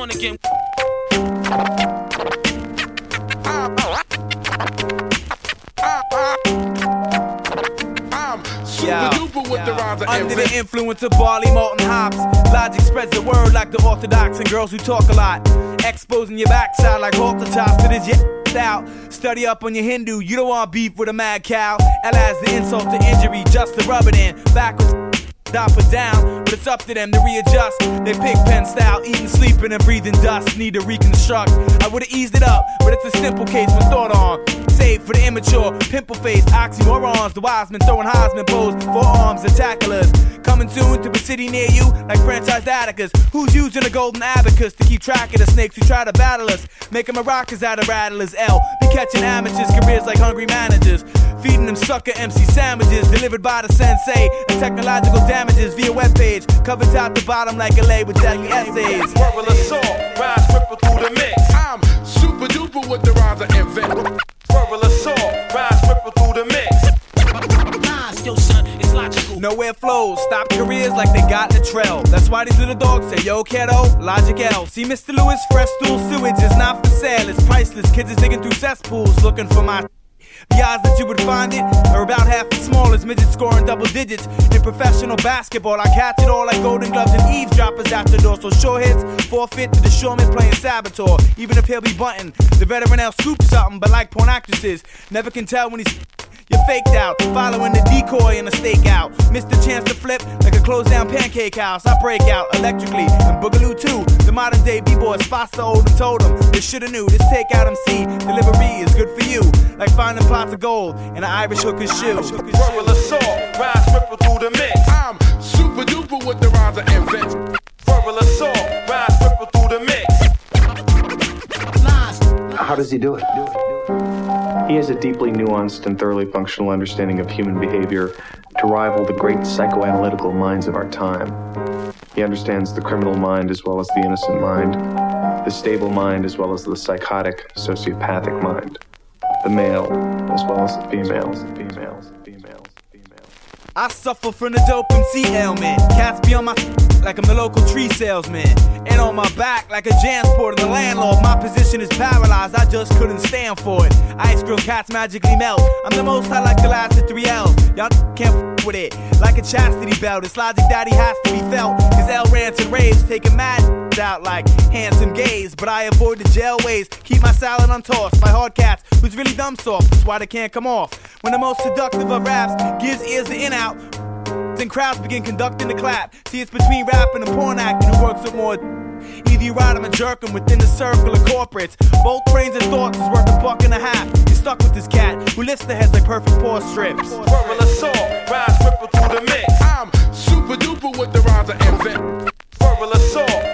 on again. Under the influence of barley, malt, and hops, Logic spreads the word like the orthodox and girls who talk a lot. Exposing your backside like halter tops to this out. Study up on your Hindu, you don't want beef with a mad cow. L as the insult to injury, just to rub it in. Backwards, up or down, but it's up to them to readjust. They pig pen style, eating, sleeping, and breathing dust. Need to reconstruct. I would've eased it up, but it's a simple case with thought on. Save for the immature, pimple face, oxymorons. The wise men throwing Heisman pose, forearms, and tacklers. Coming soon to a city near you, like franchised Atticus. Who's using a golden abacus to keep track of the snakes who try to battle us? Making maracas out of rattlers. L, be catching amateurs, careers like hungry managers. Feeding them sucker MC sandwiches delivered by the sensei. And technological damages via webpage. Covered top to bottom like a lay with deadly essays. Verbal assault, rise ripple through the mix. I'm super duper with the rhymes I invent. Verbal assault, rise ripple through the mix. Yo son, it's logical. Nowhere flows, stop careers like they got the trail. That's why these little dogs say, yo kiddo, Logic L. See Mr. Lewis, fresh stool sewage is not for sale. It's priceless, kids is digging through cesspools looking for my. The odds that you would find it are about half as small as midgets scoring double digits. In professional basketball, I catch it all like golden gloves and eavesdroppers after dorsal short hits. Forfeit to the showman playing saboteur. Even if he'll be bunting, the veteran L scoops something, but like porn actresses, never can tell when he's. You're faked out, following the decoy in a stakeout. Missed the chance to flip like a closed down pancake house. I break out electrically and boogaloo too. The modern day b-boys Foster old and told them they shoulda knew. This takeout MC delivery is good for you, like finding pots of gold in an Irish hooker's shoe. Verbal assault, rise ripple through the mix. I'm super duper with the rhymes I invent. Verbal assault, rise ripple through the mix. How does he do it? He has a deeply nuanced and thoroughly functional understanding of human behavior to rival the great psychoanalytical minds of our time. He understands the criminal mind as well as the innocent mind, the stable mind as well as the psychotic, sociopathic mind, the male as well as the female. I suffer from the dope MC ailment. Cats be on my like I'm the local tree salesman. And on my back like a jansport and the landlord. My position is paralyzed, I just couldn't stand for it. Ice grill cats magically melt. I'm the most I like the last of 3 L's. Y'all can't with it. Like a chastity belt, this Logic daddy has to be felt. Cause L rants and raves taking mad out like handsome gays. But I avoid the jail ways, keep my salad untossed by hard cats who's really dumb soft. That's why they can't come off. When the most seductive of raps gives ears the in out, then crowds begin conducting the clap. See, it's between rapping and porn acting who works with more. Either you ride 'em or jerk 'em within the circle of corporates. Both brains and thoughts is worth $1.50. You're stuck with this cat who lifts the heads like perfect paw strips. Verbal assault, rise ripple through the mix. I'm super duper with the rhymes I invent. Verbal assault,